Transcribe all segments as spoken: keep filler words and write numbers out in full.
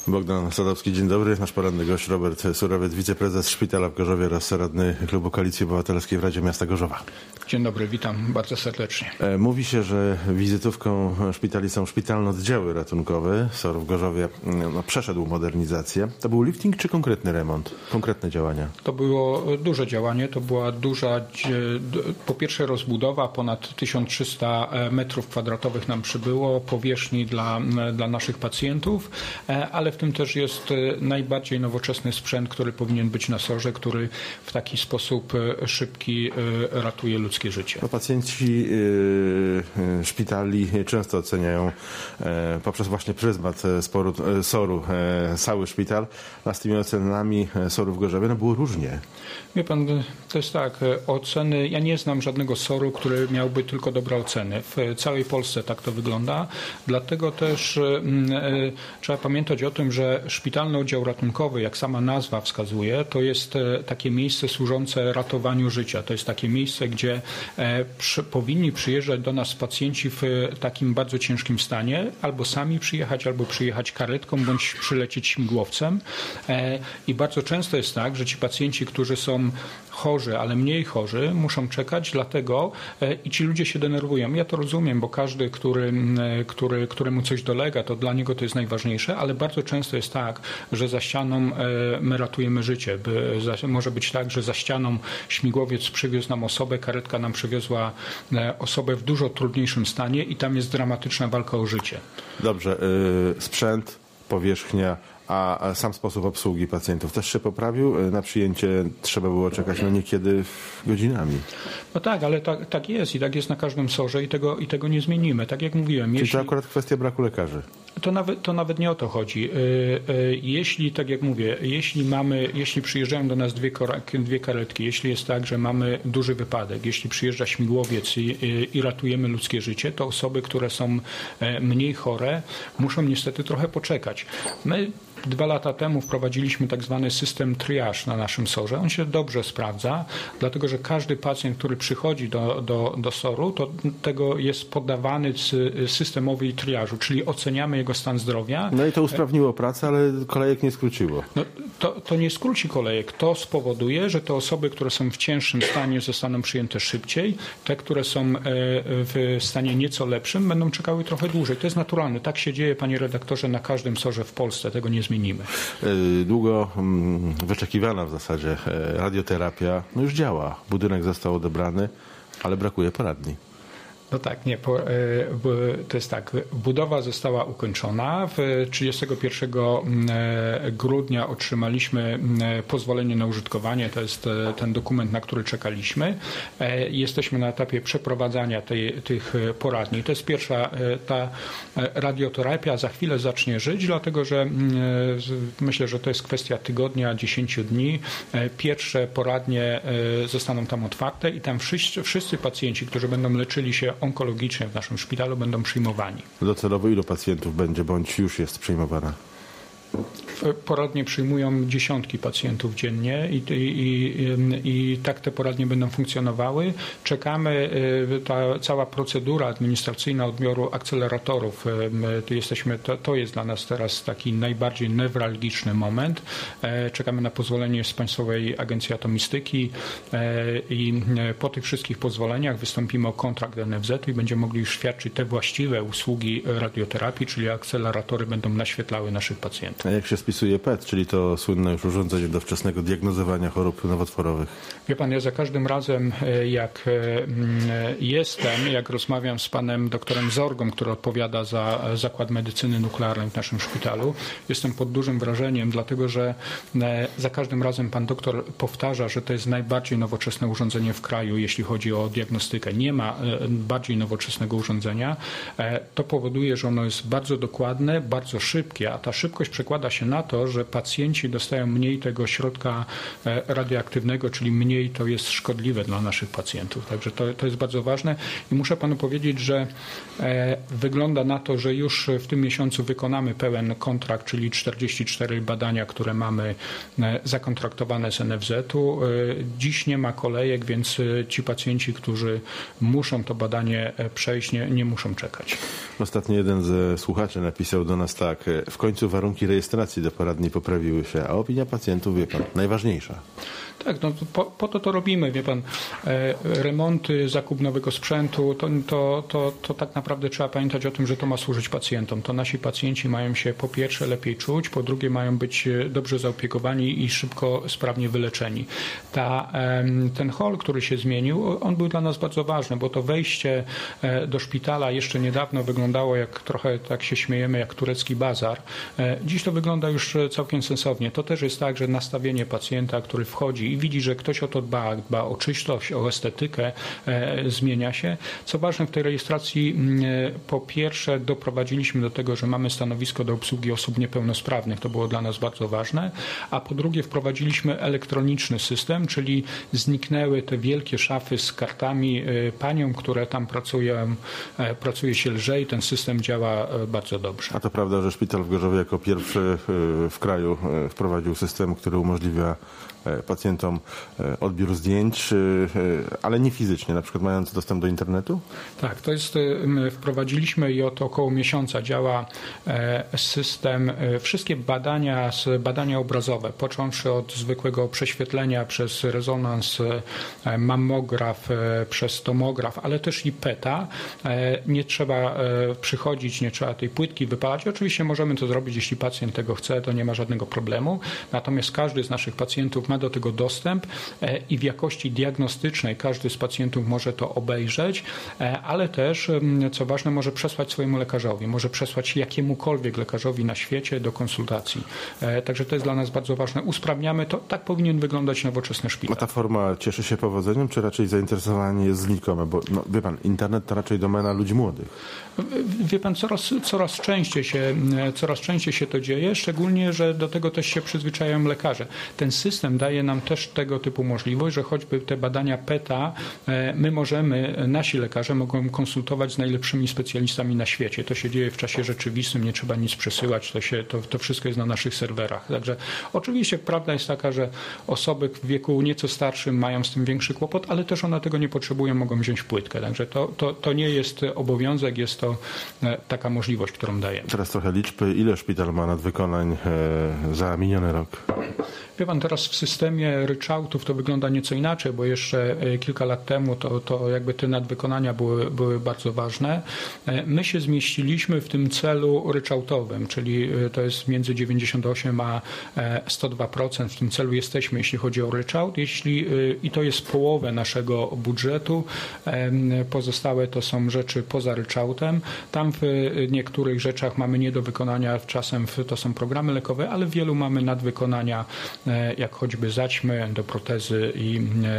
Bogdan Sadowski, dzień dobry. Nasz poranny gość Robert Surowiec, wiceprezes Szpitala w Gorzowie oraz radny Klubu Koalicji Obywatelskiej w Radzie Miasta Gorzowa. Dzień dobry, witam bardzo serdecznie. Mówi się, że wizytówką szpitali są szpitalne oddziały ratunkowe. S O R w Gorzowie no, przeszedł modernizację. To był lifting czy konkretny remont? Konkretne działania? To było duże działanie. To była duża, po pierwsze rozbudowa, ponad tysiąc trzysta metrów kwadratowych nam przybyło powierzchni dla, dla naszych pacjentów, ale w tym też jest najbardziej nowoczesny sprzęt, który powinien być na S O R-ze, który w taki sposób szybki ratuje ludzkie życie. No, pacjenci yy, szpitali często oceniają yy, poprzez właśnie pryzmat sporu, yy, S O R-u yy, cały szpital, a z tymi ocenami S O R-u w Gorzowie no, było różnie. Wie pan, to jest tak, oceny, ja nie znam żadnego S O R-u, który miałby tylko dobre oceny. W całej Polsce tak to wygląda, dlatego też yy, trzeba pamiętać o tym, że szpitalny oddział ratunkowy, jak sama nazwa wskazuje, to jest takie miejsce służące ratowaniu życia. To jest takie miejsce, gdzie przy, powinni przyjeżdżać do nas pacjenci w takim bardzo ciężkim stanie, albo sami przyjechać, albo przyjechać karetką, bądź przylecieć śmigłowcem. I bardzo często jest tak, że ci pacjenci, którzy są chorzy, ale mniej chorzy, muszą czekać, dlatego i ci ludzie się denerwują. Ja to rozumiem, bo każdy, który, który, któremu coś dolega, to dla niego to jest najważniejsze, ale bardzo często jest tak, że za ścianą my ratujemy życie. Może być tak, że za ścianą śmigłowiec przywiózł nam osobę, karetka nam przywiozła osobę w dużo trudniejszym stanie i tam jest dramatyczna walka o życie. Dobrze. Yy, sprzęt, powierzchnia, a sam sposób obsługi pacjentów też się poprawił? Na przyjęcie trzeba było czekać no niekiedy godzinami. No tak, ale tak, tak jest i tak jest na każdym S O R-ze i tego, i tego nie zmienimy. Tak jak mówiłem. Czyli jeśli... to akurat kwestia braku lekarzy? To nawet, to nawet nie o to chodzi. Jeśli, tak jak mówię, jeśli mamy, jeśli przyjeżdżają do nas dwie, dwie karetki, jeśli jest tak, że mamy duży wypadek, jeśli przyjeżdża śmigłowiec i, i ratujemy ludzkie życie, to osoby, które są mniej chore, muszą niestety trochę poczekać. My Dwa lata temu wprowadziliśmy tak zwany system triage na naszym S O R-ze. On się dobrze sprawdza, dlatego że każdy pacjent, który przychodzi do, do, do S O R-u, to tego jest poddawany systemowi triażu, czyli oceniamy jego stan zdrowia. No i to usprawniło pracę, ale kolejek nie skróciło. No, to, to nie skróci kolejek. To spowoduje, że te osoby, które są w cięższym stanie, zostaną przyjęte szybciej. Te, które są w stanie nieco lepszym, będą czekały trochę dłużej. To jest naturalne. Tak się dzieje, panie redaktorze, na każdym S O R-ze w Polsce. Tego nie zmienimy. Długo wyczekiwana w zasadzie radioterapia no już działa. Budynek został odebrany, ale brakuje poradni. No tak, nie, to jest tak, budowa została ukończona. trzydziestego pierwszego grudnia otrzymaliśmy pozwolenie na użytkowanie, to jest ten dokument, na który czekaliśmy. Jesteśmy na etapie przeprowadzania tej, tych poradni. To jest pierwsza, ta radioterapia za chwilę zacznie żyć, dlatego że myślę, że to jest kwestia tygodnia, dziesięciu dni. Pierwsze poradnie zostaną tam otwarte i tam wszyscy, wszyscy pacjenci, którzy będą leczyli się onkologicznie w naszym szpitalu, będą przyjmowani. Docelowo ilu pacjentów będzie, bądź już jest przyjmowana? Poradnie przyjmują dziesiątki pacjentów dziennie i, i, i, i tak te poradnie będą funkcjonowały. Czekamy, ta cała procedura administracyjna odbioru akceleratorów, jesteśmy, to, to jest dla nas teraz taki najbardziej newralgiczny moment. Czekamy na pozwolenie z Państwowej Agencji Atomistyki i po tych wszystkich pozwoleniach wystąpimy o kontrakt N F Z-u i będziemy mogli już świadczyć te właściwe usługi radioterapii, czyli akceleratory będą naświetlały naszych pacjentów. A jak się spisuje P E T, czyli to słynne już urządzenie do wczesnego diagnozowania chorób nowotworowych? Wie pan, ja za każdym razem, jak jestem, jak rozmawiam z panem doktorem Zorgą, który odpowiada za Zakład Medycyny Nuklearnej w naszym szpitalu, jestem pod dużym wrażeniem, dlatego że za każdym razem pan doktor powtarza, że to jest najbardziej nowoczesne urządzenie w kraju, jeśli chodzi o diagnostykę. Nie ma bardziej nowoczesnego urządzenia. To powoduje, że ono jest bardzo dokładne, bardzo szybkie, a ta szybkość przekłada się na na to, że pacjenci dostają mniej tego środka radioaktywnego, czyli mniej to jest szkodliwe dla naszych pacjentów. Także to, to jest bardzo ważne i muszę panu powiedzieć, że wygląda na to, że już w tym miesiącu wykonamy pełen kontrakt, czyli czterdzieści cztery badania, które mamy zakontraktowane z N F Z-u. Dziś nie ma kolejek, więc ci pacjenci, którzy muszą to badanie przejść, nie, nie muszą czekać. Ostatnio jeden ze słuchaczy napisał do nas tak: w końcu warunki rejestracji do poradni poprawiły się, a opinia pacjentów, wie pan, najważniejsza. Tak, no po, po to to robimy, wie pan, e, remonty, zakup nowego sprzętu, to, to, to, to tak naprawdę trzeba pamiętać o tym, że to ma służyć pacjentom. To nasi pacjenci mają się po pierwsze lepiej czuć, po drugie mają być dobrze zaopiekowani i szybko, sprawnie wyleczeni. Ta, e, ten hol, który się zmienił, on był dla nas bardzo ważny, bo to wejście do szpitala jeszcze niedawno wyglądało jak trochę, tak się śmiejemy, jak turecki bazar. E, dziś to wygląda już całkiem sensownie. To też jest tak, że nastawienie pacjenta, który wchodzi i widzi, że ktoś o to dba, dba o czystość, o estetykę, e, zmienia się. Co ważne, w tej rejestracji e, po pierwsze doprowadziliśmy do tego, że mamy stanowisko do obsługi osób niepełnosprawnych. To było dla nas bardzo ważne. A po drugie wprowadziliśmy elektroniczny system, czyli zniknęły te wielkie szafy z kartami. E, paniom, które tam pracują, e, pracuje się lżej. Ten system działa e, bardzo dobrze. A to prawda, że szpital w Gorzowie jako pierwszy e, w kraju e, wprowadził system, który umożliwia pacjentom odbiór zdjęć, ale nie fizycznie, na przykład mając dostęp do internetu? Tak, to jest, wprowadziliśmy i od około miesiąca działa system, wszystkie badania, badania obrazowe, począwszy od zwykłego prześwietlenia przez rezonans, mammograf, przez tomograf, ale też i PETA. Nie trzeba przychodzić, nie trzeba tej płytki wypalać. Oczywiście możemy to zrobić, jeśli pacjent tego chce, to nie ma żadnego problemu. Natomiast każdy z naszych pacjentów ma do tego dostęp i w jakości diagnostycznej każdy z pacjentów może to obejrzeć, ale też, co ważne, może przesłać swojemu lekarzowi, może przesłać jakiemukolwiek lekarzowi na świecie do konsultacji. Także to jest dla nas bardzo ważne. Usprawniamy to. Tak powinien wyglądać nowoczesny szpital. A ta forma cieszy się powodzeniem, czy raczej zainteresowanie jest znikome? Bo no, wie pan, internet to raczej domena ludzi młodych. Wie pan, coraz, coraz, częściej się, coraz częściej się to dzieje, szczególnie, że do tego też się przyzwyczajają lekarze. Ten system daje nam też tego typu możliwość, że choćby te badania PETA my możemy, nasi lekarze mogą konsultować z najlepszymi specjalistami na świecie. To się dzieje w czasie rzeczywistym, nie trzeba nic przesyłać, to, się, to, to wszystko jest na naszych serwerach. Także oczywiście prawda jest taka, że osoby w wieku nieco starszym mają z tym większy kłopot, ale też one tego nie potrzebują, mogą wziąć płytkę. Także to, to, to nie jest obowiązek, jest to taka możliwość, którą dajemy. Teraz trochę liczby. Ile szpital ma nadwykonań e, za miniony rok? Wie pan, teraz w systemie ryczałtów to wygląda nieco inaczej, bo jeszcze kilka lat temu to, to jakby te nadwykonania były, były bardzo ważne. My się zmieściliśmy w tym celu ryczałtowym, czyli to jest między dziewięćdziesiąt osiem a sto dwa procent. W tym celu jesteśmy, jeśli chodzi o ryczałt. Jeśli, i to jest połowę naszego budżetu. Pozostałe to są rzeczy poza ryczałtem. Tam w niektórych rzeczach mamy nie do wykonania, czasem to są programy lekowe, ale w wielu mamy nadwykonania, jak choćby zaćmy, endoprotezy i,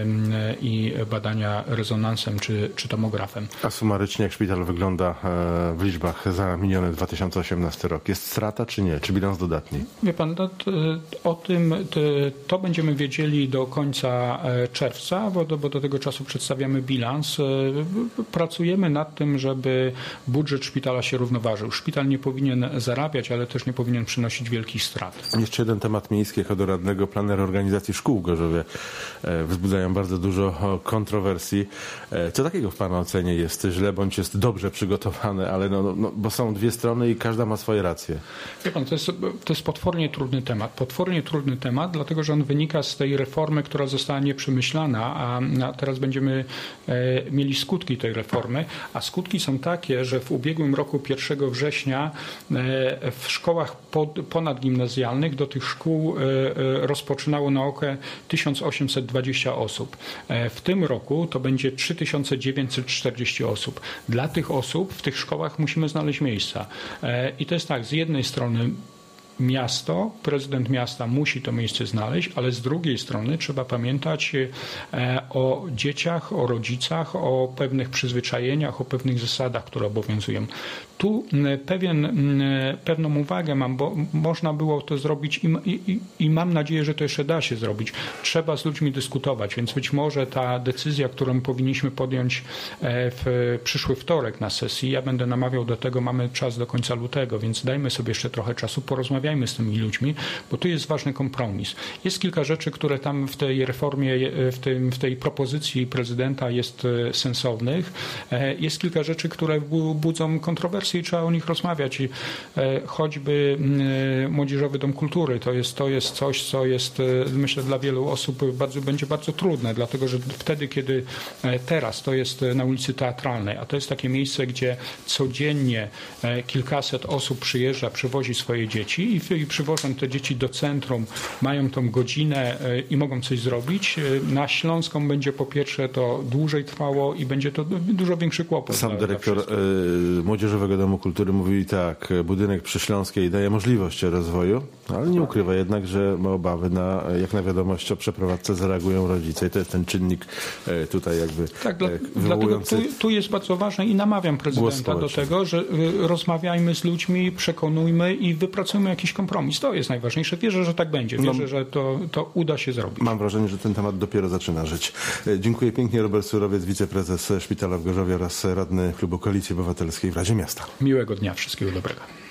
i badania rezonansem czy, czy tomografem. A sumarycznie jak szpital wygląda w liczbach za miniony dwa tysiące osiemnasty rok? Jest strata czy nie? Czy bilans dodatni? Wie pan, to, o tym to, to będziemy wiedzieli do końca czerwca, bo do, bo do tego czasu przedstawiamy bilans. Pracujemy nad tym, żeby budżet szpitala się równoważył. Szpital nie powinien zarabiać, ale też nie powinien przynosić wielkich strat. Jeszcze jeden temat miejski. Jako doradnego planera organizacji szkół w Gorzowie wzbudzają bardzo dużo kontrowersji. Co takiego w pana ocenie jest źle, bądź jest dobrze przygotowane, ale no, no, bo są dwie strony i każda ma swoje racje. Wie pan, to jest, to jest potwornie trudny temat. Potwornie trudny temat, dlatego że on wynika z tej reformy, która została nieprzemyślana, a, a teraz będziemy e, mieli skutki tej reformy, a skutki są takie, że w ubiegłym roku pierwszego września e, w szkołach pod, ponadgimnazjalnych do tych szkół e, rozpoczynało naukę tysiąc osiemset dwadzieścia osób. E, w tym roku to będzie trzy tysiące dziewięćset czterdzieści osób. Dla tych osób w tych szkołach musimy znaleźć miejsca. E, I to jest tak, z jednej strony miasto, prezydent miasta musi to miejsce znaleźć, ale z drugiej strony trzeba pamiętać o dzieciach, o rodzicach, o pewnych przyzwyczajeniach, o pewnych zasadach, które obowiązują. Tu pewien, pewną uwagę mam, bo można było to zrobić i, i, i mam nadzieję, że to jeszcze da się zrobić. Trzeba z ludźmi dyskutować, więc być może ta decyzja, którą powinniśmy podjąć w przyszły wtorek na sesji, ja będę namawiał do tego, mamy czas do końca lutego, więc dajmy sobie jeszcze trochę czasu, porozmawiajmy z tymi ludźmi, bo tu jest ważny kompromis. Jest kilka rzeczy, które tam w tej reformie, w, tym, w tej propozycji prezydenta jest sensownych. Jest kilka rzeczy, które budzą kontrowersje i trzeba o nich rozmawiać. I choćby Młodzieżowy Dom Kultury to jest, to jest coś, co jest, myślę, dla wielu osób bardzo, będzie bardzo trudne, dlatego że wtedy, kiedy teraz to jest na ulicy Teatralnej, a to jest takie miejsce, gdzie codziennie kilkaset osób przyjeżdża, przywozi swoje dzieci i, i przywożą te dzieci do centrum, mają tą godzinę i mogą coś zrobić. Na Śląską będzie po pierwsze to dłużej trwało i będzie to dużo większy kłopot. Sam dla, dyrektor dla Młodzieżowego Domu Kultury mówił tak, budynek przy Śląskiej daje możliwość rozwoju, ale nie ukrywa jednak, że ma obawy na, jak na wiadomość o przeprowadzce zareagują rodzice i to jest ten czynnik tutaj jakby tak, dla, wywołujący... Dlatego tu, tu jest bardzo ważne i namawiam prezydenta do tego, że rozmawiajmy z ludźmi, przekonujmy i wypracujmy jakiś kompromis. To jest najważniejsze. Wierzę, że tak będzie. Wierzę, no, że to, to uda się zrobić. Mam wrażenie, że ten temat dopiero zaczyna żyć. Dziękuję pięknie. Robert Surowiec, wiceprezes Szpitala w Gorzowie oraz radny Klubu Koalicji Obywatelskiej w Radzie Miasta. Miłego dnia. Wszystkiego dobrego.